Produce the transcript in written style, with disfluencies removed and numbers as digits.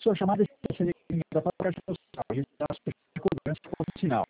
sua chamada está sendo encaminhada para o dinossauro. A sua cobrança por sinal.